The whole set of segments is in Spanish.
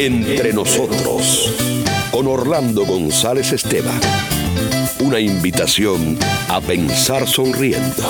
Entre nosotros, con Orlando González Esteban. Una invitación a pensar sonriendo.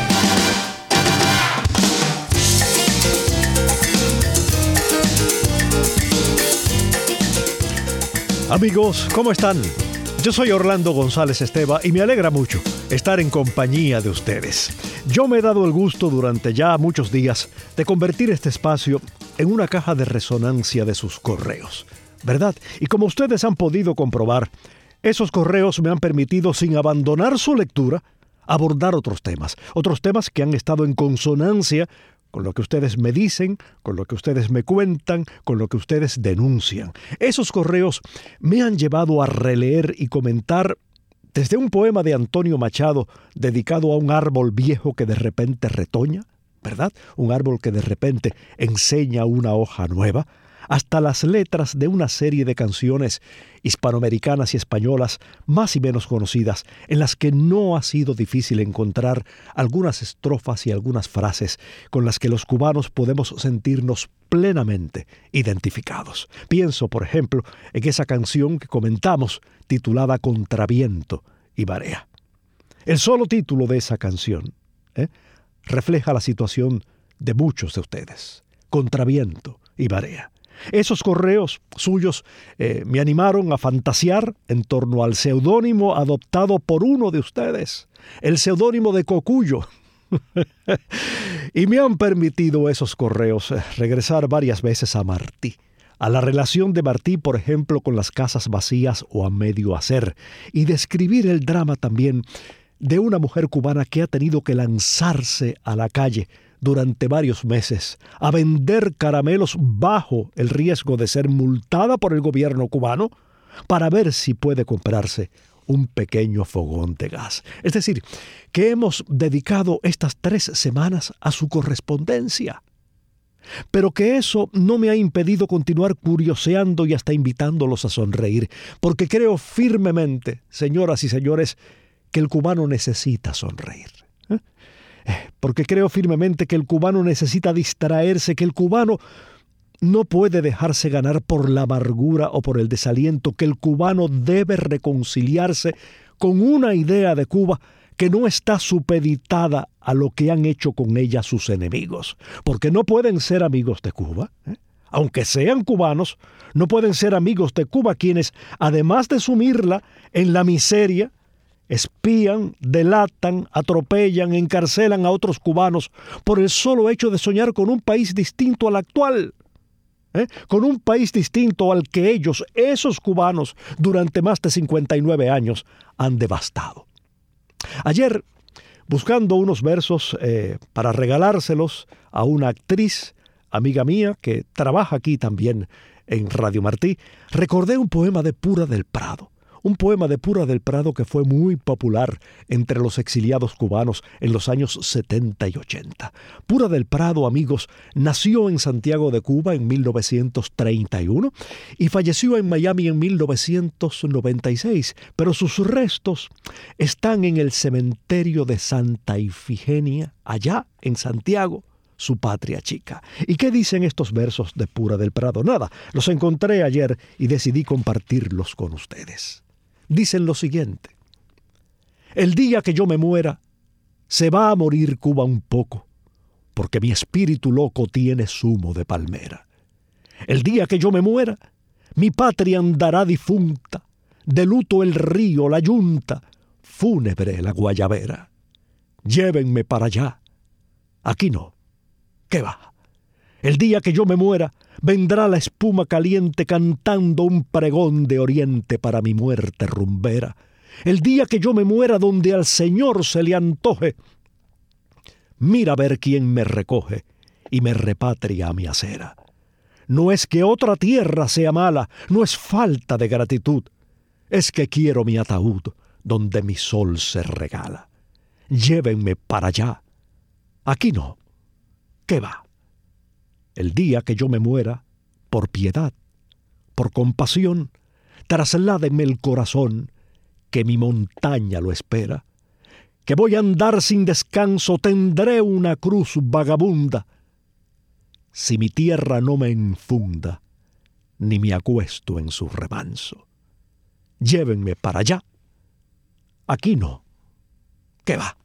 Amigos, ¿cómo están? Yo soy Orlando González Esteban y me alegra mucho estar en compañía de ustedes. Yo me he dado el gusto durante ya muchos días de convertir este espacio en una caja de resonancia de sus correos, ¿verdad? Y como ustedes han podido comprobar, esos correos me han permitido, sin abandonar su lectura, abordar otros temas que han estado en consonancia con lo que ustedes me dicen, con lo que ustedes me cuentan, con lo que ustedes denuncian. Esos correos me han llevado a releer y comentar desde un poema de Antonio Machado dedicado a un árbol viejo que de repente retoña, ¿verdad? Un árbol que de repente enseña una hoja nueva, hasta las letras de una serie de canciones hispanoamericanas y españolas más y menos conocidas, en las que no ha sido difícil encontrar algunas estrofas y algunas frases con las que los cubanos podemos sentirnos plenamente identificados. Pienso, por ejemplo, en esa canción que comentamos, titulada Contraviento y Marea. El solo título de esa canción refleja la situación de muchos de ustedes. Contraviento y marea. Esos correos suyos me animaron a fantasear en torno al seudónimo adoptado por uno de ustedes, el seudónimo de Cocuyo. Y me han permitido esos correos regresar varias veces a Martí, a la relación de Martí, por ejemplo, con las casas vacías o a medio hacer, y describir el drama también de una mujer cubana que ha tenido que lanzarse a la calle durante varios meses a vender caramelos bajo el riesgo de ser multada por el gobierno cubano para ver si puede comprarse un pequeño fogón de gas. Es decir, que hemos dedicado estas 3 semanas a su correspondencia, pero que eso no me ha impedido continuar curioseando y hasta invitándolos a sonreír, porque creo firmemente, señoras y señores, que el cubano necesita sonreír. Porque creo firmemente que el cubano necesita distraerse, que el cubano no puede dejarse ganar por la amargura o por el desaliento, que el cubano debe reconciliarse con una idea de Cuba que no está supeditada a lo que han hecho con ella sus enemigos. Porque no pueden ser amigos de Cuba, aunque sean cubanos, no pueden ser amigos de Cuba quienes, además de sumirla en la miseria, espían, delatan, atropellan, encarcelan a otros cubanos por el solo hecho de soñar con un país distinto al actual, con un país distinto al que ellos, esos cubanos, durante más de 59 años han devastado. Ayer, buscando unos versos para regalárselos a una actriz, amiga mía, que trabaja aquí también en Radio Martí, recordé un poema de Pura del Prado. Un poema de Pura del Prado que fue muy popular entre los exiliados cubanos en los años 70 y 80. Pura del Prado, amigos, nació en Santiago de Cuba en 1931 y falleció en Miami en 1996, pero sus restos están en el cementerio de Santa Ifigenia, allá en Santiago, su patria chica. ¿Y qué dicen estos versos de Pura del Prado? Nada, los encontré ayer y decidí compartirlos con ustedes. Dicen lo siguiente: el día que yo me muera, se va a morir Cuba un poco, porque mi espíritu loco tiene zumo de palmera. El día que yo me muera, mi patria andará difunta, de luto el río, la yunta, fúnebre la guayabera. Llévenme para allá. Aquí no. ¿Qué va? El día que yo me muera, vendrá la espuma caliente cantando un pregón de oriente para mi muerte rumbera. El día que yo me muera, donde al Señor se le antoje, mira a ver quién me recoge y me repatria a mi acera. No es que otra tierra sea mala, no es falta de gratitud, es que quiero mi ataúd donde mi sol se regala. Llévenme para allá. Aquí no. ¿Qué va? El día que yo me muera, por piedad, por compasión, trasládenme el corazón, que mi montaña lo espera, que voy a andar sin descanso, tendré una cruz vagabunda. Si mi tierra no me infunda ni me acuesto en su remanso. Llévenme para allá. Aquí no. ¿Qué va?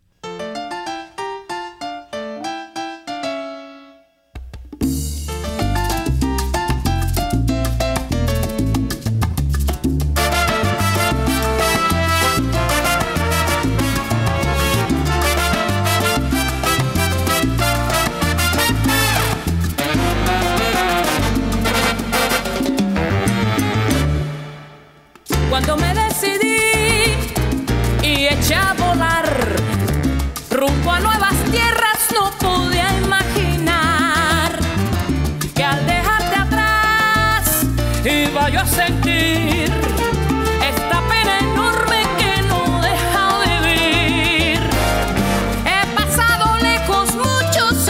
Cuando me decidí y eché a volar rumbo a nuevas tierras, no podía imaginar que al dejarte atrás iba yo a sentir esta pena enorme que no deja de vivir. He pasado lejos muchos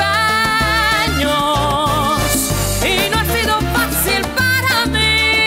años y no ha sido fácil para mí.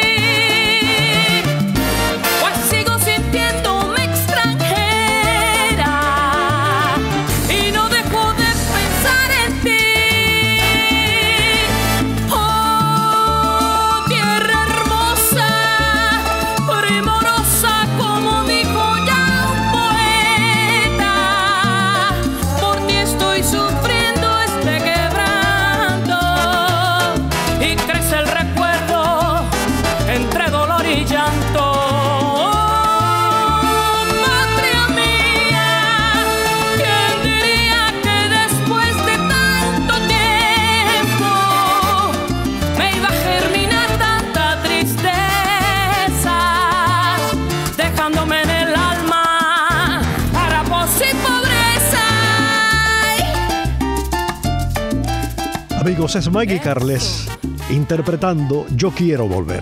Amigos, es Maggie Carles interpretando Yo Quiero Volver.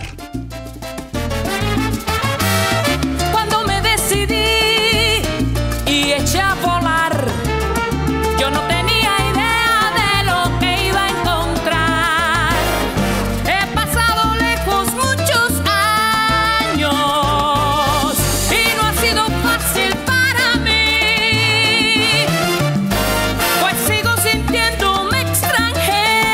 Cuando me decidí y eché a volar, yo no tenía idea de lo que iba a encontrar. He pasado lejos muchos años y no ha sido fácil para mí, pues sigo sintiéndome extranjera.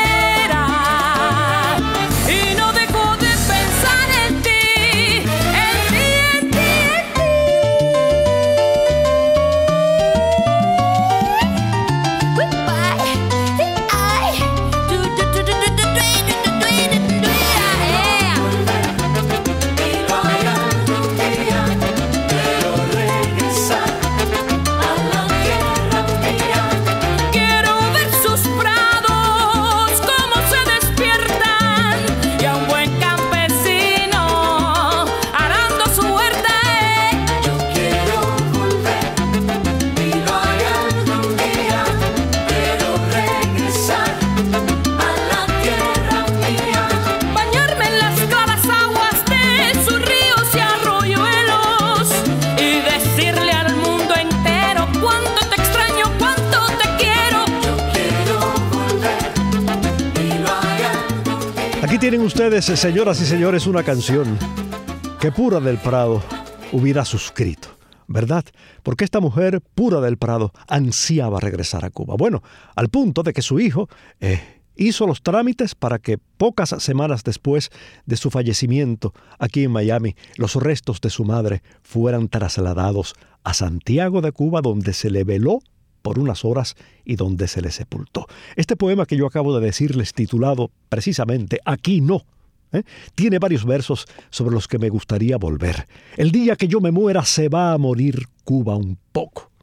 Tienen ustedes, señoras y señores, una canción que Pura del Prado hubiera suscrito, ¿verdad? Porque esta mujer, Pura del Prado, ansiaba regresar a Cuba. Bueno, al punto de que su hijo hizo los trámites para que pocas semanas después de su fallecimiento aquí en Miami, los restos de su madre fueran trasladados a Santiago de Cuba, donde se le veló por unas horas y donde se le sepultó. Este poema que yo acabo de decirles, titulado precisamente Aquí no, tiene varios versos sobre los que me gustaría volver. El día que yo me muera se va a morir Cuba un poco.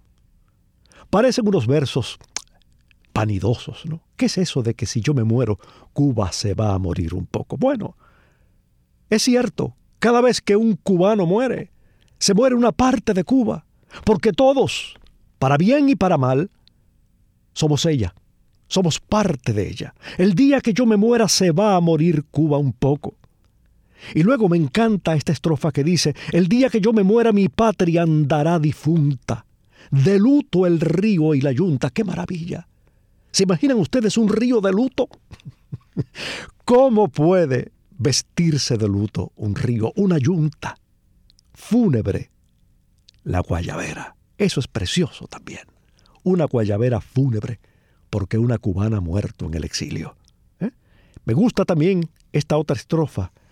Parecen unos versos vanidosos, ¿no? ¿Qué es eso de que si yo me muero, Cuba se va a morir un poco? Bueno, es cierto, cada vez que un cubano muere, se muere una parte de Cuba, porque todos, para bien y para mal, somos ella, somos parte de ella. El día que yo me muera se va a morir Cuba un poco. Y luego me encanta esta estrofa que dice: el día que yo me muera mi patria andará difunta, de luto el río y la yunta. ¡Qué maravilla! ¿Se imaginan ustedes un río de luto? ¿Cómo puede vestirse de luto un río, una yunta? Fúnebre, la guayabera. Eso es precioso también. Una guayabera fúnebre porque una cubana ha muerto en el exilio. Me gusta también esta otra estrofa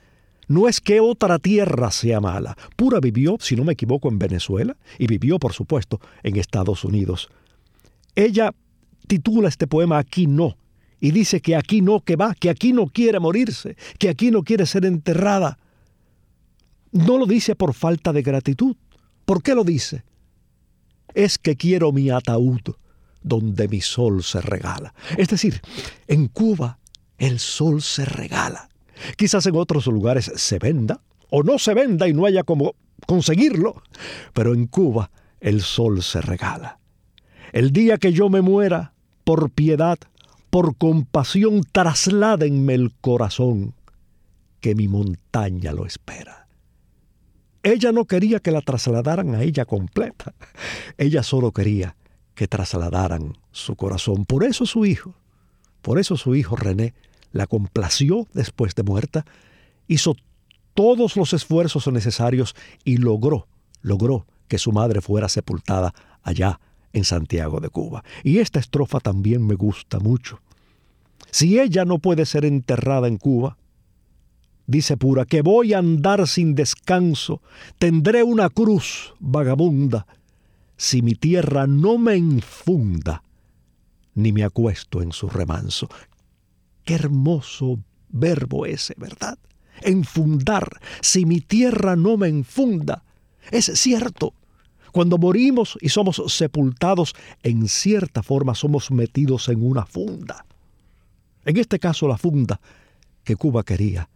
No es que otra tierra sea mala. Pura vivió, si no me equivoco, en Venezuela y vivió, por supuesto, en Estados Unidos. Ella titula este poema Aquí no, y dice que aquí no, que va, que aquí no quiere morirse, que aquí no quiere ser enterrada. No lo dice por falta de gratitud. ¿Por qué lo dice? Es que quiero mi ataúd donde mi sol se regala. Es decir, en Cuba el sol se regala. Quizás en otros lugares se venda o no se venda y no haya cómo conseguirlo, pero en Cuba el sol se regala. El día que yo me muera, por piedad, por compasión, trasládenme el corazón, que mi montaña lo espera. Ella no quería que la trasladaran a ella completa. Ella solo quería que trasladaran su corazón. Por eso su hijo René, la complació después de muerta, hizo todos los esfuerzos necesarios y logró que su madre fuera sepultada allá en Santiago de Cuba. Y esta estrofa también me gusta mucho. Si ella no puede ser enterrada en Cuba, dice Pura, que voy a andar sin descanso, tendré una cruz vagabunda, si mi tierra no me infunda, ni me acuesto en su remanso. Qué hermoso verbo ese, ¿verdad? Enfundar. Si mi tierra no me infunda. Es cierto. Cuando morimos y somos sepultados, en cierta forma somos metidos en una funda. En este caso, la funda que Cuba quería.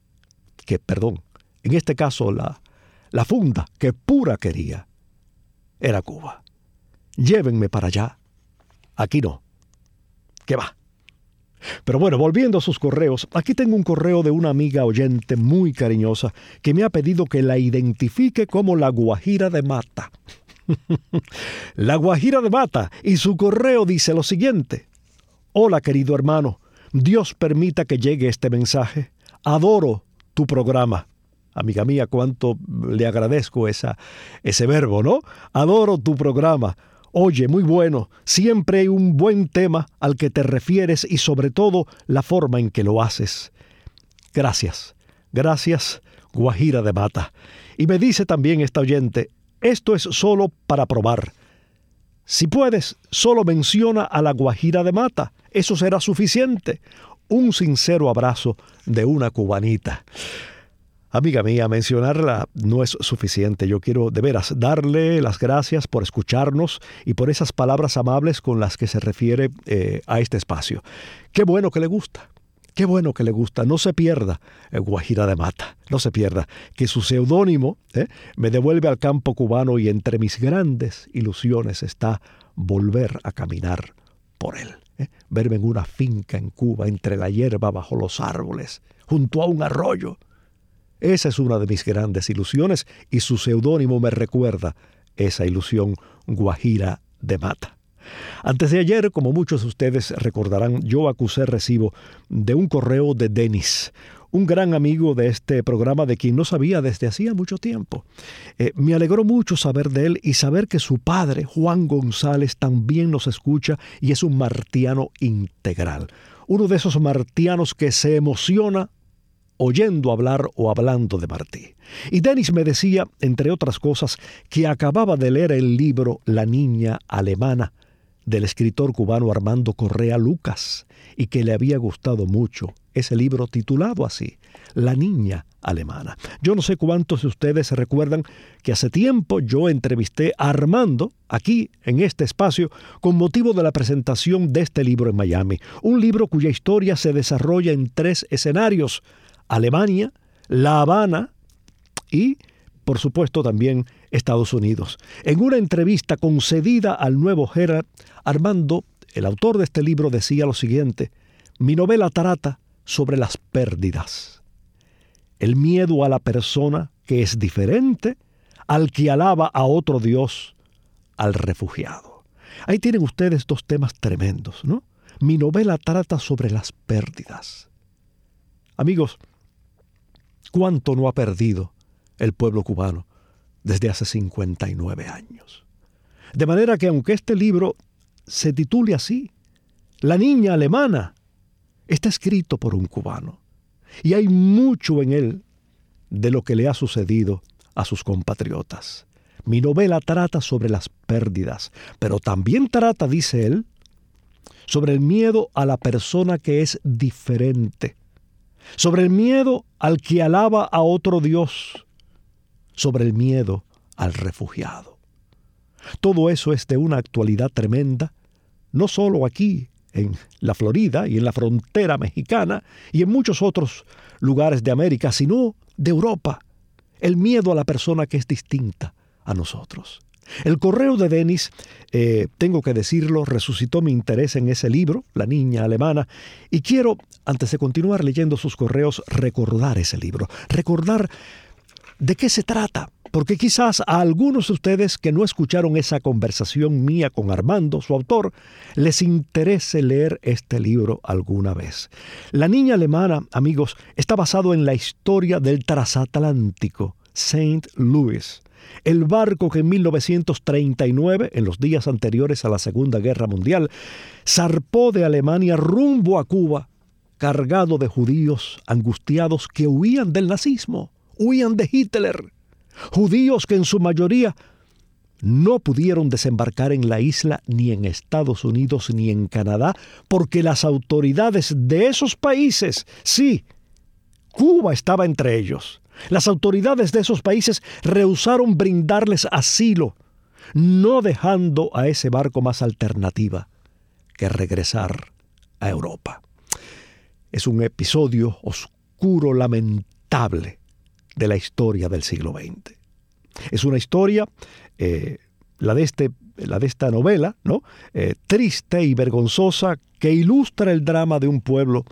En este caso, la funda que Pura quería era Cuba. Llévenme para allá. Aquí no. ¿Qué va? Pero bueno, volviendo a sus correos, aquí tengo un correo de una amiga oyente muy cariñosa que me ha pedido que la identifique como la Guajira de Mata. La Guajira de Mata, y su correo dice lo siguiente: hola querido hermano, Dios permita que llegue este mensaje. Adoro tu programa. Amiga mía, cuánto le agradezco ese verbo, ¿no? Adoro tu programa. Oye, muy bueno, siempre hay un buen tema al que te refieres y sobre todo la forma en que lo haces. Gracias, Guajira de Mata. Y me dice también esta oyente, esto es solo para probar. Si puedes, solo menciona a la Guajira de Mata, eso será suficiente. Un sincero abrazo de una cubanita. Amiga mía, mencionarla no es suficiente. Yo quiero de veras darle las gracias por escucharnos y por esas palabras amables con las que se refiere a este espacio. Qué bueno que le gusta. Qué bueno que le gusta. No se pierda, Guajira de Mata. No se pierda que su seudónimo me devuelve al campo cubano y entre mis grandes ilusiones está volver a caminar por él. Verme en una finca en Cuba, entre la hierba bajo los árboles, junto a un arroyo. Esa es una de mis grandes ilusiones y su seudónimo me recuerda esa ilusión, Guajira de Mata. Antes de ayer, como muchos de ustedes recordarán, yo acusé recibo de un correo de Denis, un gran amigo de este programa de quien no sabía desde hacía mucho tiempo. Me alegró mucho saber de él y saber que su padre, Juan González, también nos escucha y es un martiano integral. Uno de esos martianos que se emociona oyendo hablar o hablando de Martí. Y Denis me decía, entre otras cosas, que acababa de leer el libro La niña alemana, del escritor cubano Armando Correa Lucas, y que le había gustado mucho ese libro titulado así, La niña alemana. Yo no sé cuántos de ustedes recuerdan que hace tiempo yo entrevisté a Armando aquí en este espacio con motivo de la presentación de este libro en Miami. Un libro cuya historia se desarrolla en 3 escenarios: Alemania, La Habana y, por supuesto, también Estados Unidos. En una entrevista concedida al Nuevo Herald, Armando, el autor de este libro, decía lo siguiente: mi novela trata sobre las pérdidas, el miedo a la persona que es diferente, al que alaba a otro Dios, al refugiado. Ahí tienen ustedes 2 temas tremendos, ¿no? Mi novela trata sobre las pérdidas. Amigos, ¿cuánto no ha perdido el pueblo cubano desde hace 59 años? De manera que aunque este libro se titule así, La niña alemana, está escrito por un cubano. Y hay mucho en él de lo que le ha sucedido a sus compatriotas. Mi novela trata sobre las pérdidas, pero también trata, dice él, sobre el miedo a la persona que es diferente, sobre el miedo al que alaba a otro Dios, sobre el miedo al refugiado. Todo eso es de una actualidad tremenda, no solo aquí en la Florida y en la frontera mexicana y en muchos otros lugares de América, sino de Europa. El miedo a la persona que es distinta a nosotros. El correo de Denis, tengo que decirlo, resucitó mi interés en ese libro, La niña alemana, y quiero, antes de continuar leyendo sus correos, recordar ese libro, recordar de qué se trata, porque quizás a algunos de ustedes que no escucharon esa conversación mía con Armando, su autor, les interese leer este libro alguna vez. La niña alemana, amigos, está basado en la historia del transatlántico St. Louis, el barco que en 1939, en los días anteriores a la Segunda Guerra Mundial, zarpó de Alemania rumbo a Cuba, cargado de judíos angustiados que huían del nazismo, huían de Hitler. Judíos que en su mayoría no pudieron desembarcar en la isla ni en Estados Unidos ni en Canadá porque las autoridades de esos países, sí, Cuba estaba entre ellos. Las autoridades de esos países rehusaron brindarles asilo, no dejando a ese barco más alternativa que regresar a Europa. Es un episodio oscuro, lamentable de la historia del siglo XX. Es una historia, la de esta novela, ¿no? Triste y vergonzosa, que ilustra el drama de un pueblo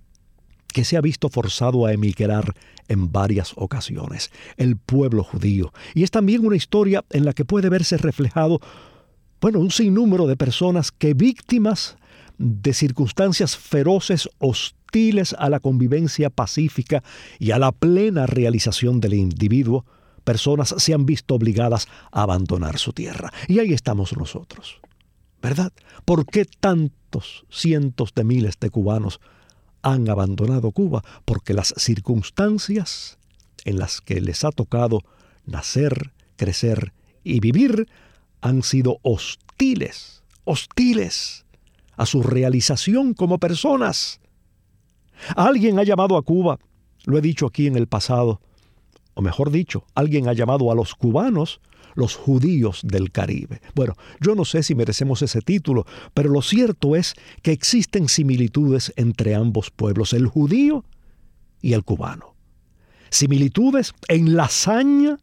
que se ha visto forzado a emigrar en varias ocasiones, el pueblo judío. Y es también una historia en la que puede verse reflejado, un sinnúmero de personas que, víctimas de circunstancias feroces, hostiles a la convivencia pacífica y a la plena realización del individuo, personas se han visto obligadas a abandonar su tierra. Y ahí estamos nosotros, ¿verdad? ¿Por qué tantos cientos de miles de cubanos han abandonado Cuba? Porque las circunstancias en las que les ha tocado nacer, crecer y vivir han sido hostiles a su realización como personas. Alguien ha llamado a Cuba, lo he dicho aquí en el pasado, o mejor dicho, alguien ha llamado a los cubanos los judíos del Caribe. Bueno, yo no sé si merecemos ese título, pero lo cierto es que existen similitudes entre ambos pueblos, el judío y el cubano. Similitudes en la hazaña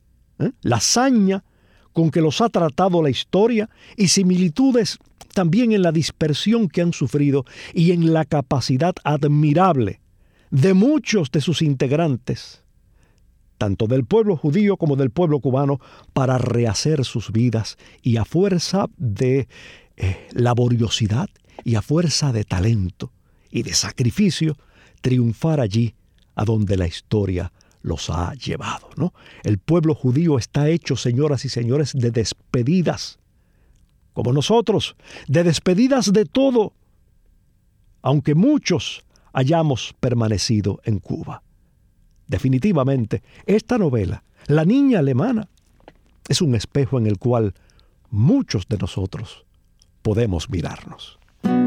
con que los ha tratado la historia, y similitudes también en la dispersión que han sufrido y en la capacidad admirable de muchos de sus integrantes, tanto del pueblo judío como del pueblo cubano, para rehacer sus vidas y a fuerza de laboriosidad y a fuerza de talento y de sacrificio, triunfar allí a donde la historia los ha llevado, ¿no? El pueblo judío está hecho, señoras y señores, de despedidas, como nosotros, de despedidas de todo, aunque muchos hayamos permanecido en Cuba. Definitivamente, esta novela, La niña alemana, es un espejo en el cual muchos de nosotros podemos mirarnos.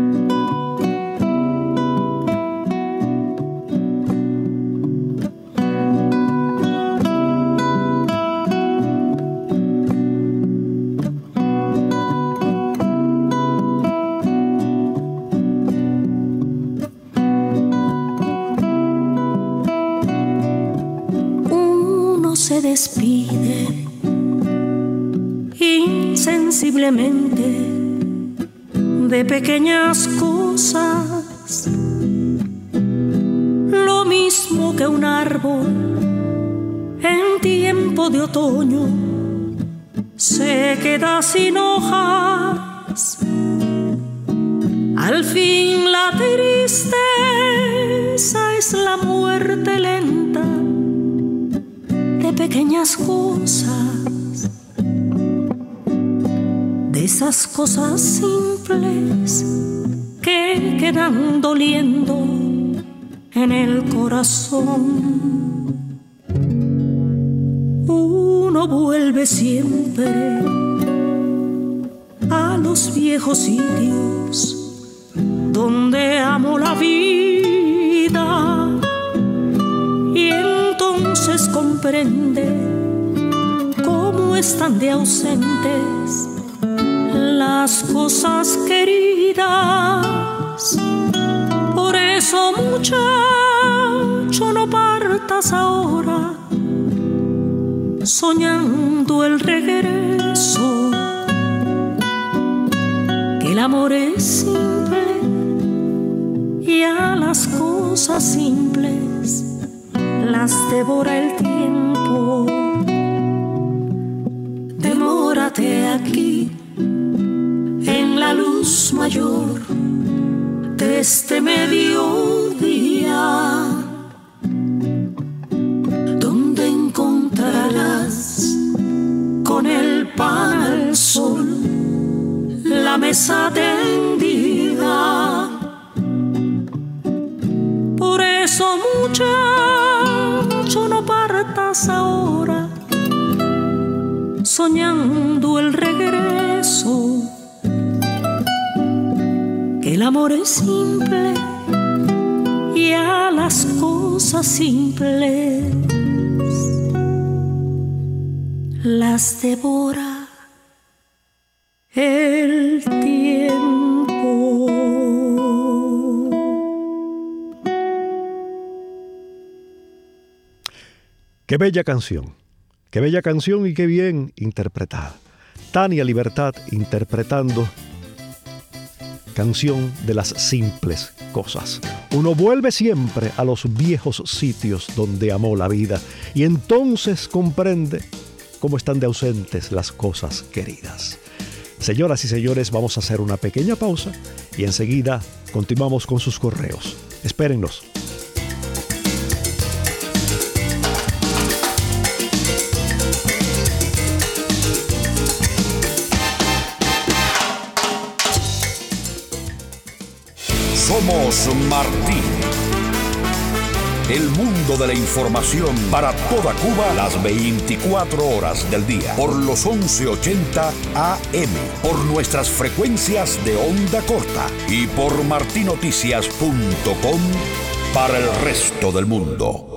Se despide insensiblemente de pequeñas cosas, lo mismo que un árbol en tiempo de otoño se queda sin hojas. Al fin la tristeza es la muerte lenta de pequeñas cosas, de esas cosas simples que quedan doliendo en el corazón. uno vuelve siempre a los viejos sitios donde amo la vida, y entonces comprende cómo están de ausentes las cosas queridas. Por eso, muchacho, no partas ahora soñando el regreso, que el amor es simple y a las cosas simples las devora el tiempo. Demórate aquí en la luz mayor de este mediodía, donde encontrarás con el pan al sol la mesa tendida. Por eso, muchacho, no partas ahora soñando el regreso, que el amor es simple y a las cosas simples las devora el tiempo. Qué bella canción y qué bien interpretada. Tania Libertad interpretando Canción de las simples cosas. Uno vuelve siempre a los viejos sitios donde amó la vida, y entonces comprende cómo están de ausentes las cosas queridas. Señoras y señores, vamos a hacer una pequeña pausa y enseguida continuamos con sus correos. Espérennos. Somos Martín. El mundo de la información para toda Cuba las 24 horas del día. Por los 1180 AM. Por nuestras frecuencias de onda corta. Y por martinoticias.com para el resto del mundo.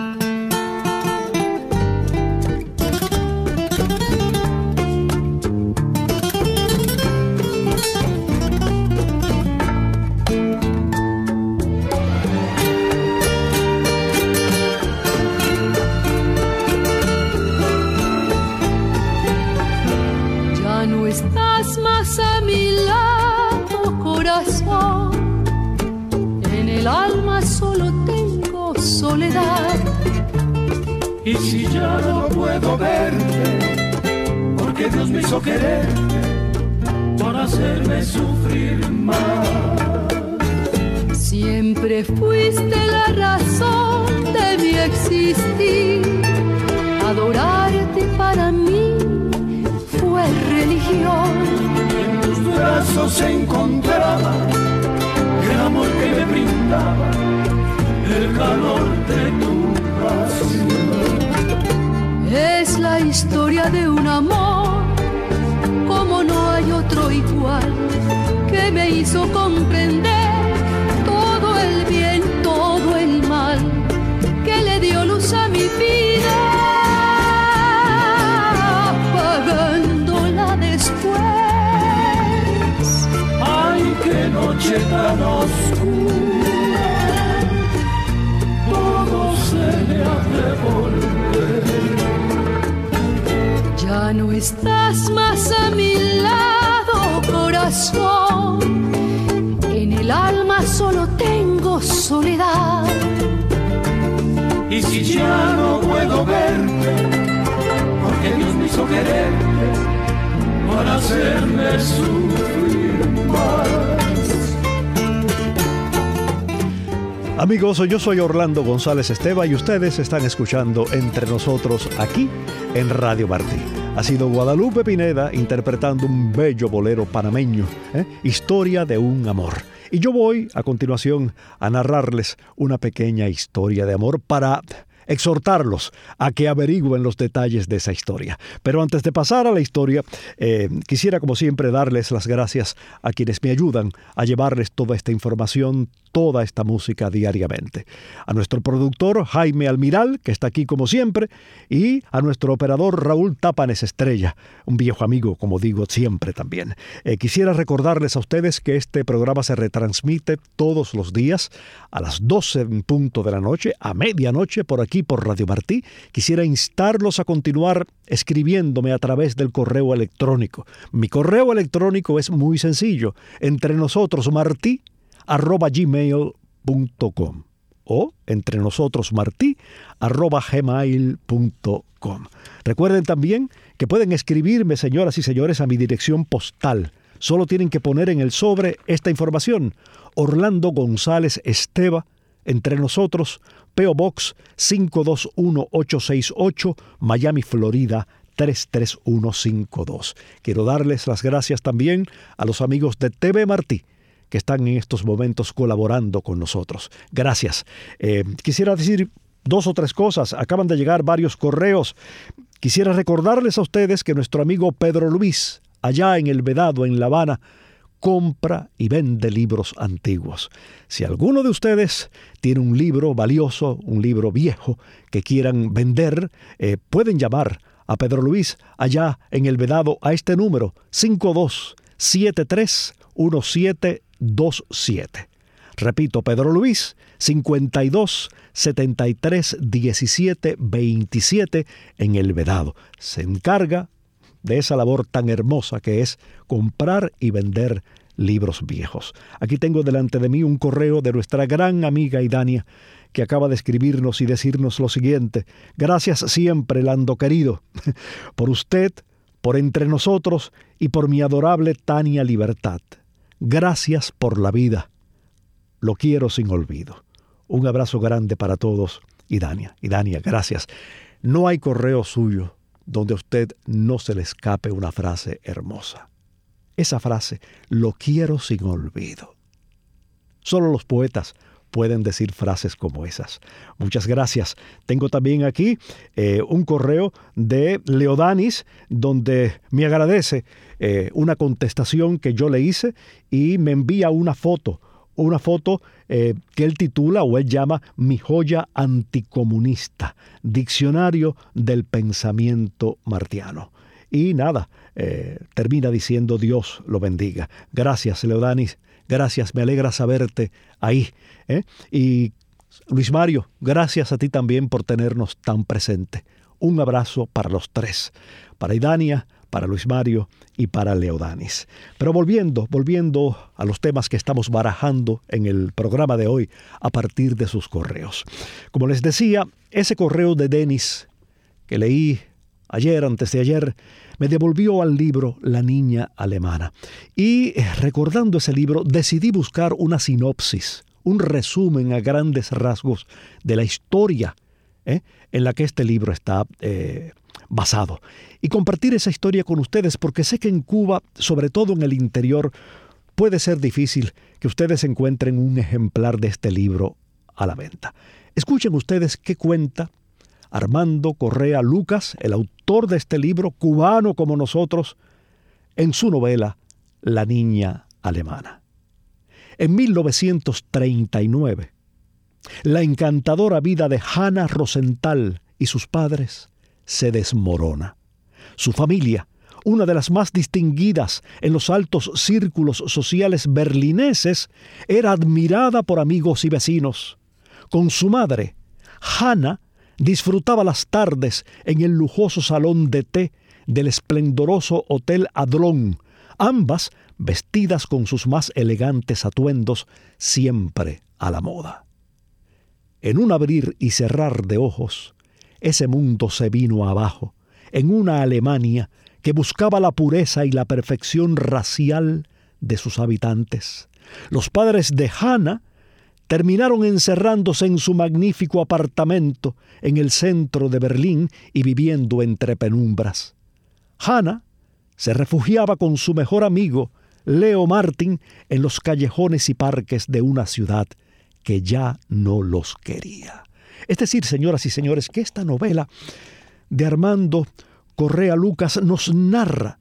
Y si ya no puedo verte, porque Dios me hizo quererte para hacerme sufrir más. Siempre fuiste la razón de mi existir. Adorarte para mí fue religión. En tus brazos encontraba el amor que me brindaba, el calor de tu pasión. Es la historia de un amor como no hay otro igual, que me hizo comprender todo el bien, todo el mal, que le dio luz a mi vida, apagándola después. Ay, qué noche tan oscura, todo se me ha de volver. Ya no estás más a mi lado, corazón. En el alma solo tengo soledad. Y si ya no puedo verte, porque Dios me hizo quererte para hacerme sufrir más. Amigos, yo soy Orlando González Esteva y ustedes están escuchando Entre Nosotros aquí en Radio Martí. Ha sido Guadalupe Pineda interpretando un bello bolero panameño, Historia de un amor. Y yo voy a continuación a narrarles una pequeña historia de amor para exhortarlos a que averigüen los detalles de esa historia. Pero antes de pasar a la historia, quisiera como siempre darles las gracias a quienes me ayudan a llevarles toda esta información, toda esta música diariamente. A nuestro productor Jaime Almiral, que está aquí como siempre, y a nuestro operador Raúl Tápanes Estrella, un viejo amigo, como digo siempre también. Quisiera recordarles a ustedes que este programa se retransmite todos los días a las 12 en punto de la noche, a medianoche, por aquí por Radio Martí. Quisiera instarlos a continuar escribiéndome a través del correo electrónico. Mi correo electrónico es muy sencillo, entrenosotros@gmail.com o entrenosotros@gmail.com. Recuerden también que pueden escribirme, señoras y señores, a mi dirección postal. Solo tienen que poner en el sobre esta información: Orlando González Esteva, Entre Nosotros, P.O. Box 521868, Miami, Florida 33152. Quiero darles las gracias también a los amigos de TV Martí, que están en estos momentos colaborando con nosotros. Gracias. Quisiera decir 2 o 3 cosas. Acaban de llegar varios correos. Quisiera recordarles a ustedes que nuestro amigo Pedro Luis, allá en El Vedado, en La Habana, compra y vende libros antiguos. Si alguno de ustedes tiene un libro valioso, un libro viejo que quieran vender, pueden llamar a Pedro Luis allá en El Vedado a este número 52731727. Repito, Pedro Luis, 52731727 en El Vedado. Se encarga de esa labor tan hermosa que es comprar y vender libros viejos. Aquí tengo delante de mí un correo de nuestra gran amiga Idania, que acaba de escribirnos y decirnos lo siguiente: gracias siempre, Lando querido, por usted, por Entre Nosotros y por mi adorable Tania Libertad. Gracias por la vida. Lo quiero sin olvido. Un abrazo grande para todos, Idania. Idania, gracias. No hay correo suyo donde a usted no se le escape una frase hermosa. Esa frase, lo quiero sin olvido. Solo los poetas pueden decir frases como esas. Muchas gracias. Tengo también aquí un correo de Leodanis, donde me agradece una contestación que yo le hice y me envía una foto que él titula o él llama Mi joya anticomunista, diccionario del pensamiento martiano. Y nada, termina diciendo Dios lo bendiga. Gracias, Leodanis, gracias, me alegra saberte ahí. Y Luis Mario, gracias a ti también por tenernos tan presente. Un abrazo para los 3, para Idania, para Luis Mario y para Leodanis. Pero volviendo a los temas que estamos barajando en el programa de hoy a partir de sus correos. Como les decía, ese correo de Denis que leí ayer, antes de ayer, me devolvió al libro La niña alemana. Y recordando ese libro, decidí buscar una sinopsis, un resumen a grandes rasgos de la historia en la que este libro está basado. Y compartir esa historia con ustedes, porque sé que en Cuba, sobre todo en el interior, puede ser difícil que ustedes encuentren un ejemplar de este libro a la venta. Escuchen ustedes qué cuenta Armando Correa Lucas, el autor de este libro, cubano como nosotros, en su novela La niña alemana. En 1939, la encantadora vida de Hannah Rosenthal y sus padres se desmorona. Su familia, una de las más distinguidas en los altos círculos sociales berlineses, era admirada por amigos y vecinos. Con su madre, Hannah disfrutaba las tardes en el lujoso salón de té del esplendoroso Hotel Adlon, ambas vestidas con sus más elegantes atuendos, siempre a la moda. En un abrir y cerrar de ojos, ese mundo se vino abajo, en una Alemania que buscaba la pureza y la perfección racial de sus habitantes. Los padres de Hannah terminaron encerrándose en su magnífico apartamento en el centro de Berlín y viviendo entre penumbras. Hannah se refugiaba con su mejor amigo, Leo Martin, en los callejones y parques de una ciudad que ya no los quería. Es decir, señoras y señores, que esta novela de Armando Correa Lucas nos narra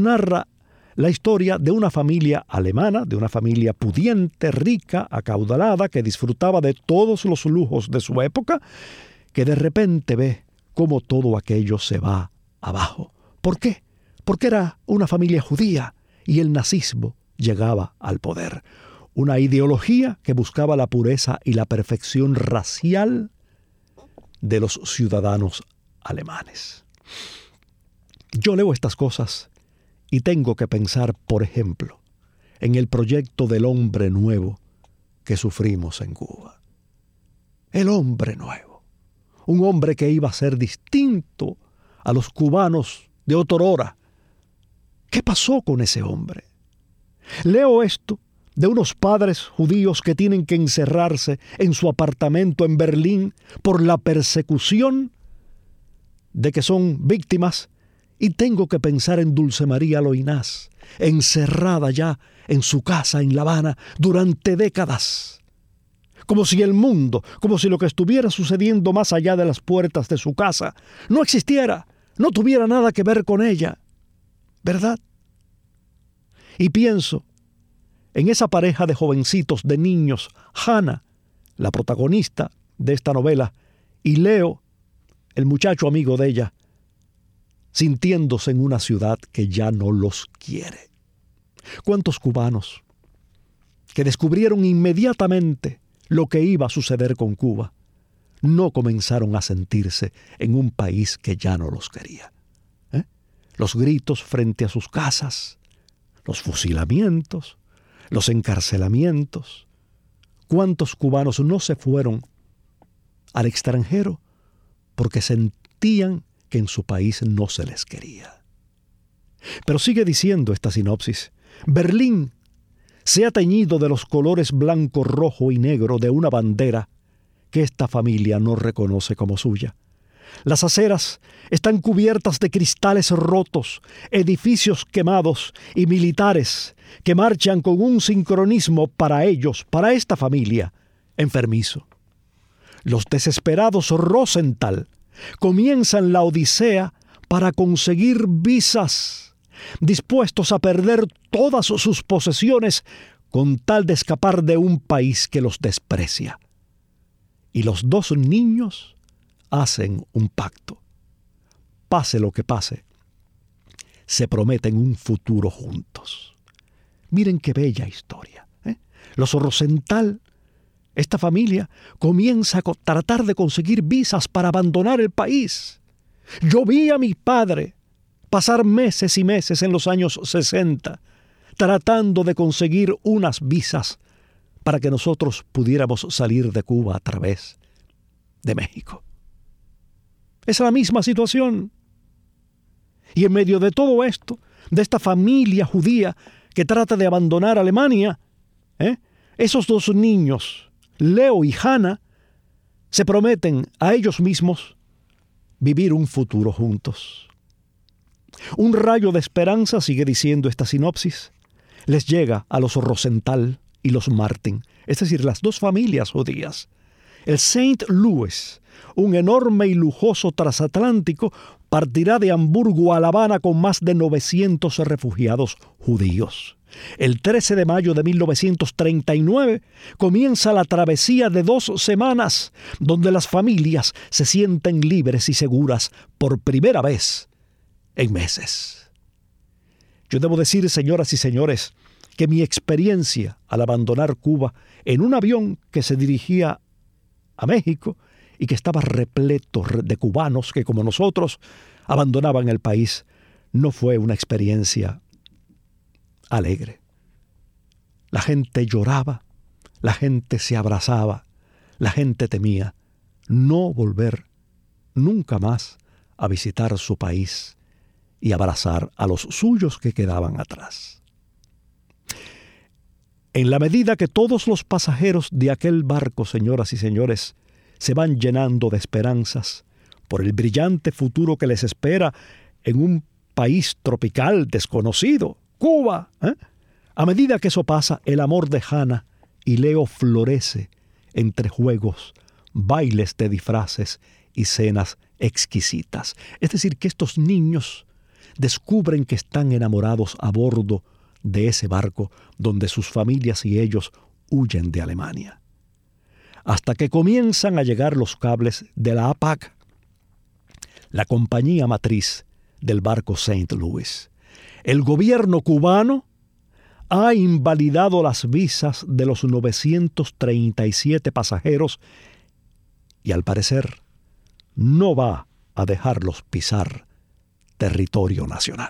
la historia de una familia alemana, de una familia pudiente, rica, acaudalada, que disfrutaba de todos los lujos de su época, que de repente ve cómo todo aquello se va abajo. ¿Por qué? Porque era una familia judía y el nazismo llegaba al poder. Una ideología que buscaba la pureza y la perfección racial de los ciudadanos alemanes. Yo leo estas cosas y tengo que pensar, por ejemplo, en el proyecto del hombre nuevo que sufrimos en Cuba. El hombre nuevo. Un hombre que iba a ser distinto a los cubanos de otrora. ¿Qué pasó con ese hombre? Leo esto de unos padres judíos que tienen que encerrarse en su apartamento en Berlín por la persecución de que son víctimas, y tengo que pensar en Dulce María Loinás, encerrada ya en su casa en La Habana durante décadas. Como si el mundo, como si lo que estuviera sucediendo más allá de las puertas de su casa no existiera, no tuviera nada que ver con ella. ¿Verdad? Y pienso en esa pareja de jovencitos, de niños, Hannah, la protagonista de esta novela, y Leo, el muchacho amigo de ella, sintiéndose en una ciudad que ya no los quiere. ¿Cuántos cubanos que descubrieron inmediatamente lo que iba a suceder con Cuba no comenzaron a sentirse en un país que ya no los quería? Los gritos frente a sus casas, los fusilamientos, los encarcelamientos. ¿Cuántos cubanos no se fueron al extranjero porque sentían que en su país no se les quería? Pero sigue diciendo esta sinopsis: Berlín se ha teñido de los colores blanco, rojo y negro de una bandera que esta familia no reconoce como suya. Las aceras están cubiertas de cristales rotos, edificios quemados y militares que marchan con un sincronismo para ellos, para esta familia, enfermizo. Los desesperados Rosenthal comienzan la odisea para conseguir visas, dispuestos a perder todas sus posesiones con tal de escapar de un país que los desprecia. Y los dos niños hacen un pacto. Pase lo que pase, se prometen un futuro juntos. Miren qué bella historia, ¿eh? Los Rosenthal, esta familia, comienza a tratar de conseguir visas para abandonar el país. Yo vi a mi padre pasar meses y meses en los años 60 tratando de conseguir unas visas para que nosotros pudiéramos salir de Cuba a través de México. Es la misma situación. Y en medio de todo esto, de esta familia judía que trata de abandonar Alemania, esos dos niños, Leo y Hannah, se prometen a ellos mismos vivir un futuro juntos. Un rayo de esperanza, sigue diciendo esta sinopsis, les llega a los Rosenthal y los Martin, es decir, las dos familias judías. El St. Louis, un enorme y lujoso transatlántico, partirá de Hamburgo a La Habana con más de 900 refugiados judíos. El 13 de mayo de 1939 comienza la travesía de 2 semanas, donde las familias se sienten libres y seguras por primera vez en meses. Yo debo decir, señoras y señores, que mi experiencia al abandonar Cuba en un avión que se dirigía a México y que estaba repleto de cubanos que, como nosotros, abandonaban el país, no fue una experiencia alegre. La gente lloraba, la gente se abrazaba, la gente temía no volver nunca más a visitar su país y abrazar a los suyos que quedaban atrás. En la medida que todos los pasajeros de aquel barco, señoras y señores, se van llenando de esperanzas por el brillante futuro que les espera en un país tropical desconocido, Cuba, a medida que eso pasa, el amor de Hannah y Leo florece entre juegos, bailes de disfraces y cenas exquisitas. Es decir, que estos niños descubren que están enamorados a bordo de ese barco donde sus familias y ellos huyen de Alemania. Hasta que comienzan a llegar los cables de la APAC, la compañía matriz del barco St. Louis. El gobierno cubano ha invalidado las visas de los 937 pasajeros y al parecer no va a dejarlos pisar territorio nacional.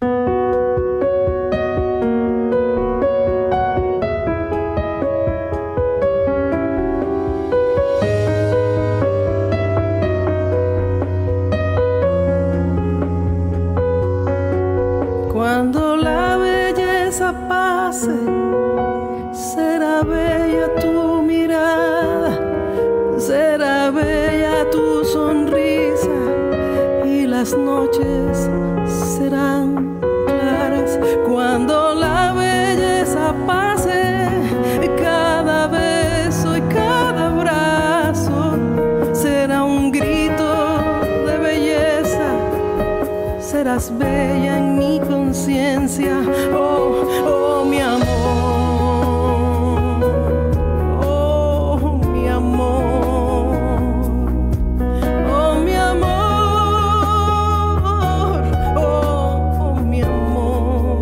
Cuando la belleza pase, será bella tu mirada, será bella tu sonrisa y las noches serán claras. Cuando la belleza pase, cada beso y cada abrazo será un grito de belleza. Serás bella en mi conciencia, oh, oh, mi amor, oh, mi amor, oh, mi amor, oh, mi amor.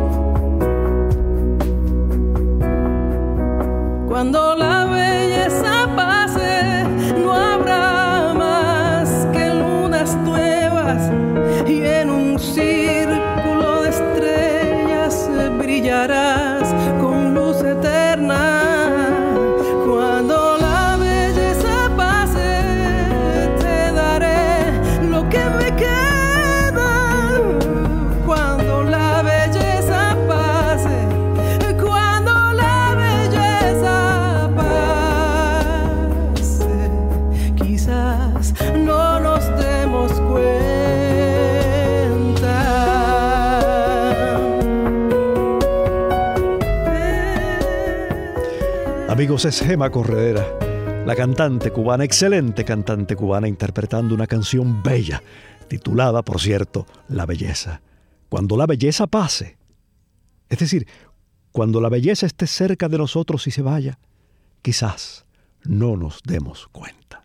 Cuando la belleza pase, no habrá más que lunas nuevas y en un círculo de estrellas brillarás con luz eterna. Cuando la belleza pase, te daré lo que me queda. Cuando la belleza pase, cuando la belleza pase, quizás no nos demos cuenta. Amigos, es Gema Corredera, la cantante cubana, excelente cantante cubana, interpretando una canción bella, titulada, por cierto, La Belleza. Cuando la belleza pase, es decir, cuando la belleza esté cerca de nosotros y se vaya, quizás no nos demos cuenta.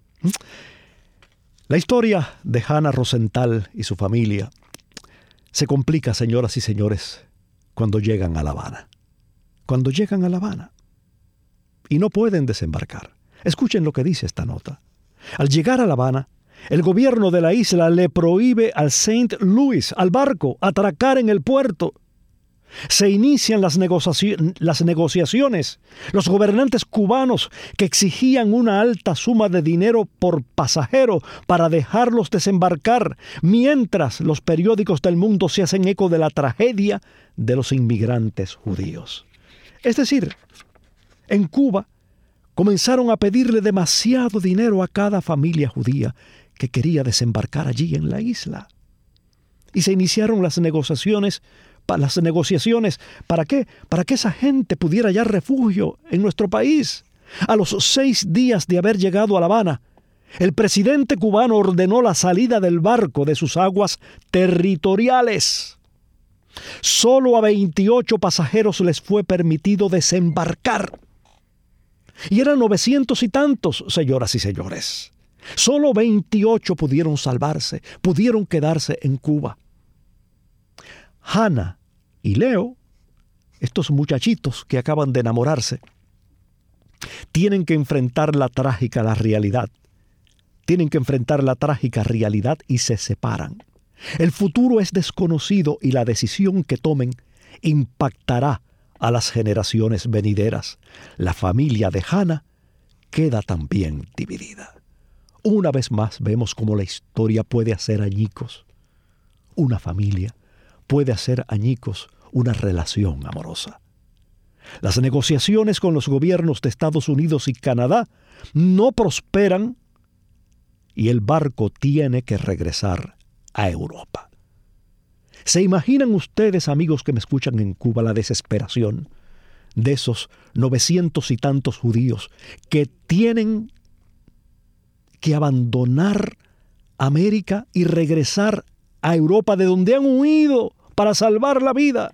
La historia de Hannah Rosenthal y su familia se complica, señoras y señores, cuando llegan a La Habana. Cuando llegan a La Habana. Y no pueden desembarcar. Escuchen lo que dice esta nota. Al llegar a La Habana, el gobierno de la isla le prohíbe al St. Louis, al barco, atracar en el puerto. Se inician las negociaciones. Los gobernantes cubanos que exigían una alta suma de dinero por pasajero para dejarlos desembarcar, mientras los periódicos del mundo se hacen eco de la tragedia de los inmigrantes judíos. Es decir, en Cuba comenzaron a pedirle demasiado dinero a cada familia judía que quería desembarcar allí en la isla. Y se iniciaron las negociaciones. ¿Para qué? Para que esa gente pudiera hallar refugio en nuestro país. A los 6 días de haber llegado a La Habana, el presidente cubano ordenó la salida del barco de sus aguas territoriales. Solo a 28 pasajeros les fue permitido desembarcar. Y eran 900 y tantos, señoras y señores. Solo 28 pudieron salvarse, pudieron quedarse en Cuba. Hannah y Leo, estos muchachitos que acaban de enamorarse, tienen que enfrentar la trágica realidad. Tienen que enfrentar la trágica realidad y se separan. El futuro es desconocido y la decisión que tomen impactará a las generaciones venideras. La familia de Hannah queda también dividida. Una vez más vemos cómo la historia puede hacer añicos una familia, puede hacer añicos una relación amorosa. Las negociaciones con los gobiernos de Estados Unidos y Canadá no prosperan y el barco tiene que regresar a Europa. ¿Se imaginan ustedes, amigos que me escuchan en Cuba, la desesperación de esos 900 y tantos judíos que tienen que abandonar América y regresar a Europa, de donde han huido para salvar la vida.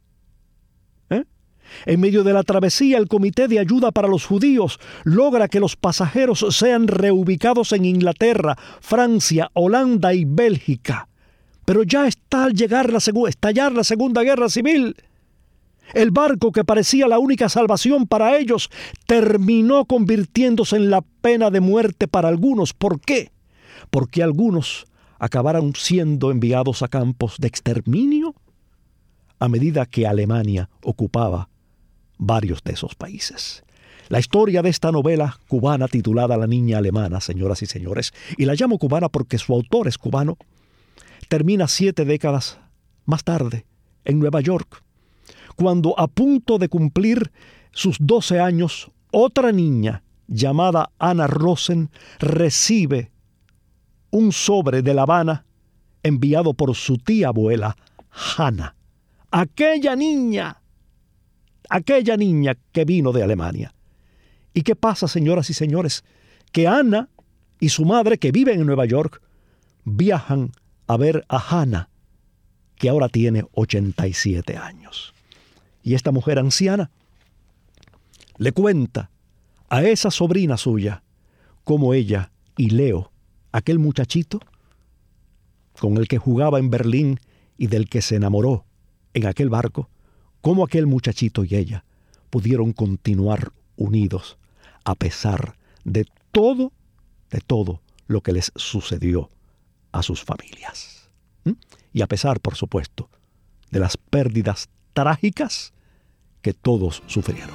En medio de la travesía, el Comité de Ayuda para los Judíos logra que los pasajeros sean reubicados en Inglaterra, Francia, Holanda y Bélgica. Pero ya está al estallar la Segunda Guerra Civil. El barco que parecía la única salvación para ellos terminó convirtiéndose en la pena de muerte para algunos. ¿Por qué? Porque algunos acabaron siendo enviados a campos de exterminio a medida que Alemania ocupaba varios de esos países. La historia de esta novela cubana titulada La niña alemana, señoras y señores, y la llamo cubana porque su autor es cubano, termina 7 décadas más tarde en Nueva York, cuando a punto de cumplir sus 12 años, otra niña llamada Ana Rosen recibe un sobre de La Habana enviado por su tía abuela, Hannah, aquella niña que vino de Alemania. ¿Y qué pasa, señoras y señores? Que Ana y su madre, que viven en Nueva York, viajan a ver a Hannah, que ahora tiene 87 años. Y esta mujer anciana le cuenta a esa sobrina suya cómo ella y Leo, aquel muchachito con el que jugaba en Berlín y del que se enamoró en aquel barco, cómo aquel muchachito y ella pudieron continuar unidos a pesar de todo lo que les sucedió a sus familias. Y a pesar, por supuesto, de las pérdidas trágicas que todos sufrieron.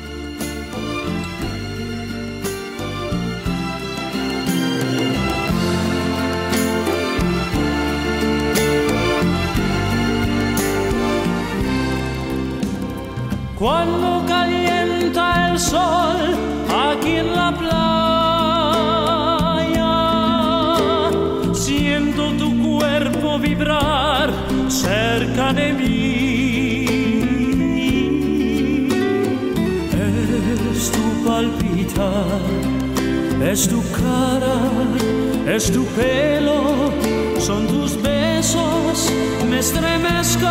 Cuando calienta el sol aquí en la playa, siento tu cuerpo vibrar cerca de mí. Es tu palpitar, es tu cara, es tu pelo, son tus besos, me estremezco.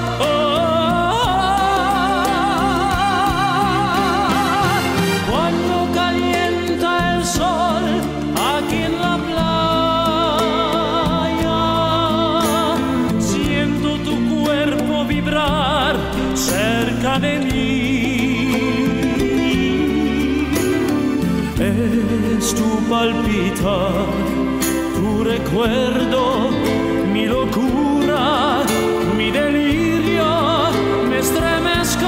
De mí es tu palpitar, tu recuerdo, mi locura, mi delirio, me estremezco.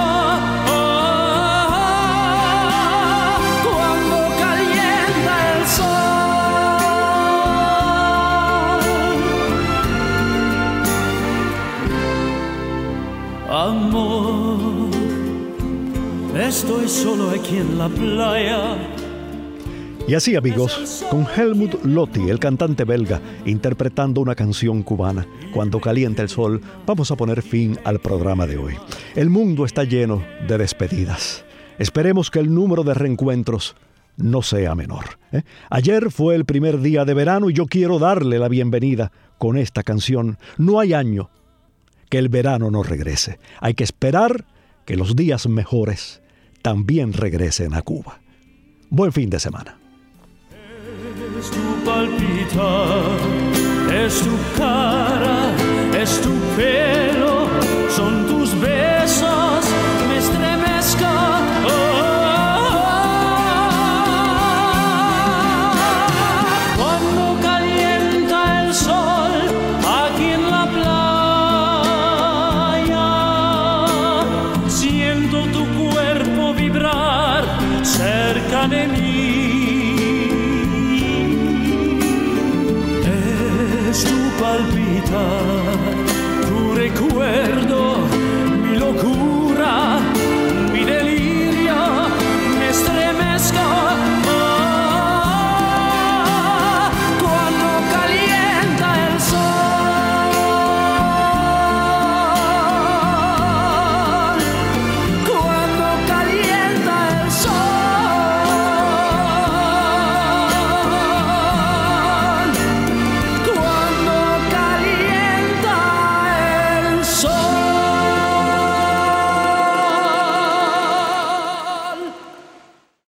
Cuando calienta el sol, amor. Estoy solo aquí en la playa. Y así, amigos, con Helmut Lotti, el cantante belga, interpretando una canción cubana, Cuando calienta el sol, vamos a poner fin al programa de hoy. El mundo está lleno de despedidas. Esperemos que el número de reencuentros no sea menor. Ayer fue el primer día de verano y yo quiero darle la bienvenida con esta canción. No hay año que el verano no regrese. Hay que esperar que los días mejores también regresen a Cuba. Buen fin de semana. Es tu palpitar, es tu cara, es tu pelo, son tus besos, me estremezco. Cuando calienta el sol aquí en la playa, siento tu cuerpo vibrar cerca de mí. Es tu palpitar, tu recuerdo, mi locura, mi delirio, me estremezco. Cuando calienta el sol, cuando calienta el sol. sol.